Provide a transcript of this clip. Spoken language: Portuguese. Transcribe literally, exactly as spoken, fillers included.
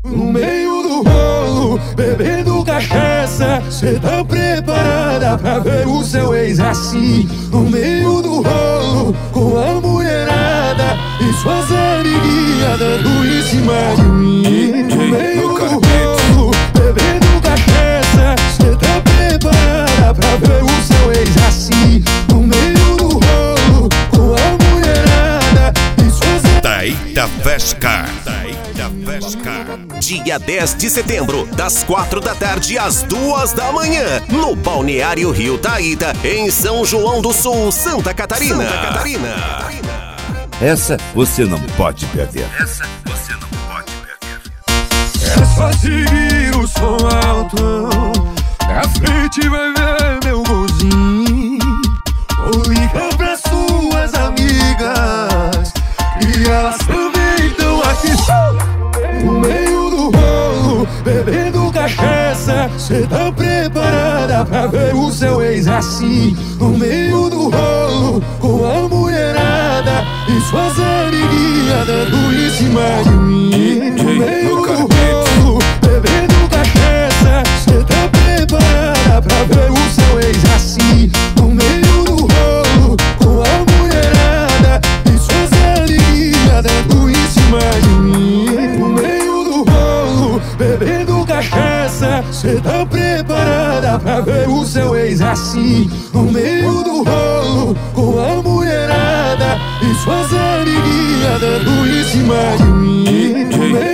No meio do rolo, bebendo cachaça, cê tá preparada pra ver o seu ex assim? No meio do rolo, com a mulherada e suas amiguinhas dando em cima de mim. No meio do rolo, bebendo cachaça, cê tá preparada pra ver o seu ex assim? No meio do rolo, com a mulherada e suas amiguinhas. Taíta Vescar. Taíta Vescar. Dia dez de setembro, das quatro da tarde às duas da manhã, no Balneário Rio Taíta, em São João do Sul, Santa Catarina. Santa Catarina. Essa você não pode perder. Essa você não pode perder. É só seguir o som alto, pra frente vai ver meu golzinho. Ou liga pra suas amigas, e elas também estão aqui. No meio do rolo, bebendo cachaça, cê tá preparada pra ver o seu ex assim? No meio do rolo, com a mulherada e suas amiguinhas dando em cima de mim. No meio do rolo, bebendo cachaça, cê tá preparada pra ver o seu ex assim? No meio do rolo, com a mulherada e suas amiguinhas dando em cima de mim. No meio do rolo, bebendo cachaça, cê tá preparada pra ver o seu ex assim? No meio do rolo, com a mulherada e suas amiguinhas dando em cima de mim.